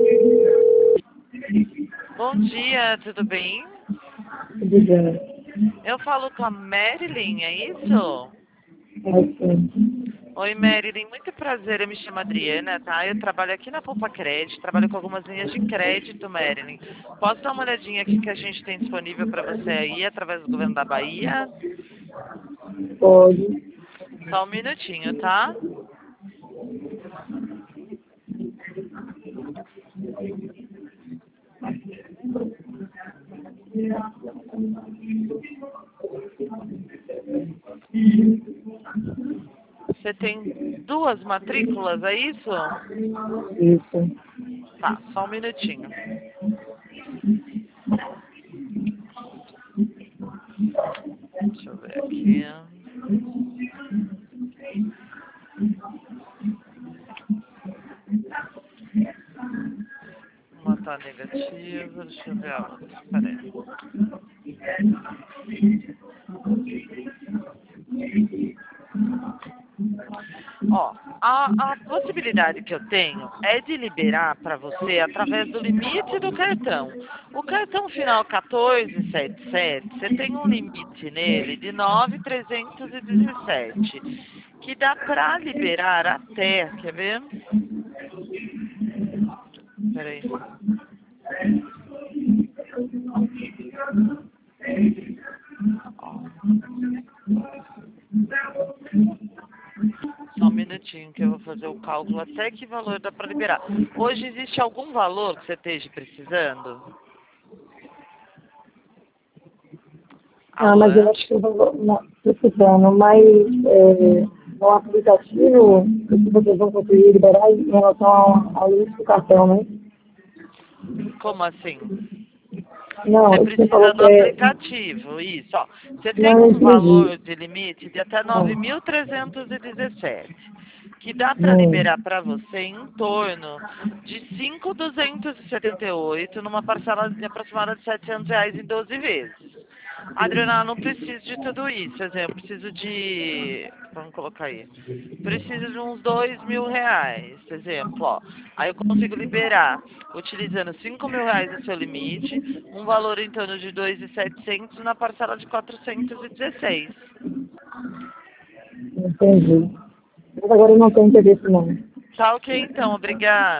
Bom dia, tudo bem? Tudo bem. Eu falo com a Marilyn, é isso? Assim, Oi, Marilyn, muito prazer, eu me chamo Adriana, tá? Eu trabalho aqui na Poupa Crédito, trabalho com algumas linhas de crédito, Marilyn. Posso dar uma olhadinha aqui que a gente tem disponível para você aí, através do governo da Bahia? pode. Só um minutinho, tá? Você tem duas matrículas, é isso? Isso. Tá, só um minutinho. Deixa eu ver aqui. Uma tá negativa, deixa eu ver a outra. Peraí. Ó, a possibilidade que eu tenho é de liberar para você através do limite do cartão. O cartão final 1477, você tem um limite nele de 9.317, que dá para liberar até, quer ver? Peraí. Ó. Só um minutinho que eu vou fazer o cálculo até que valor dá para liberar. Hoje existe algum valor que você esteja precisando? Mas eu Alô? acho que eu vou precisando, mas no aplicativo, se vocês vão conseguir liberar em relação ao limite do cartão, né? Como assim? Não, Você você precisa falou do que é. aplicativo, isso. Ó. Você tem Não, eu um entendi. valor de limite de até Não, 9.317, que dá para não. liberar para você em torno de 5.278 numa parcela de aproximada de R$ 700 em 12 vezes. Adriana, não preciso de tudo isso. Exemplo, preciso de. Vamos colocar aí. Preciso de uns R$ 2.000. Exemplo, ó. Aí eu consigo liberar, utilizando R$ 5.000 do seu limite, um valor em torno de 2.700 na parcela de 416. Entendi. Mas agora eu não tenho interesse, não. Tá ok, então. Obrigada.